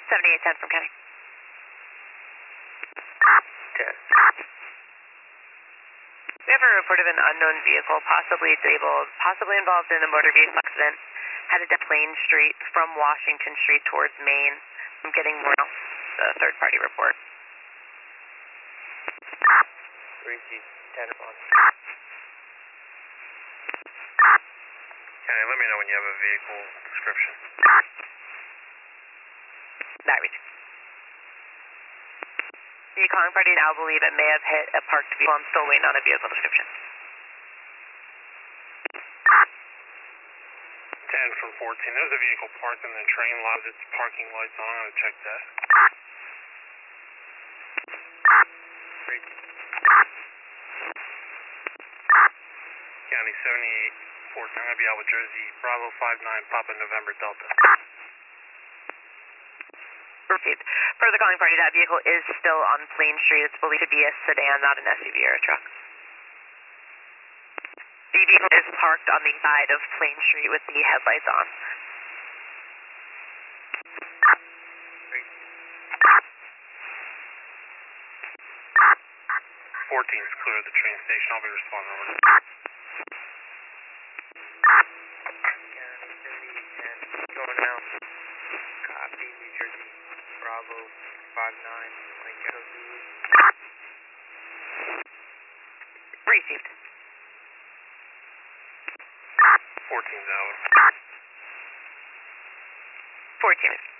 7810 from County. 10. We have a report of an unknown vehicle, possibly disabled, possibly involved in a motor vehicle accident, headed down Plain Street from Washington Street towards Maine. I'm getting more else, the third-party report. 3C10 on. County, let me know when you have a vehicle description. That reads. The calling party now believe it may have hit a parked vehicle. I'm still waiting on a vehicle description. 10 from 14. There's a vehicle parked in the train lot. Its parking lights on. I'm going to check that. County 7814. I'm going to be out with Jersey Bravo 59 Papa November Delta. Received. For the calling party, that vehicle is still on Plain Street. It's believed to be a sedan, not an SUV or a truck. The vehicle is parked on the side of Plain Street with the headlights on. 14's clear of the train station. I'll be responding over. County 7810. Going out. Copy, New Jersey Bravo 59 Mike Echo Zulu. Received. 14's out. 14.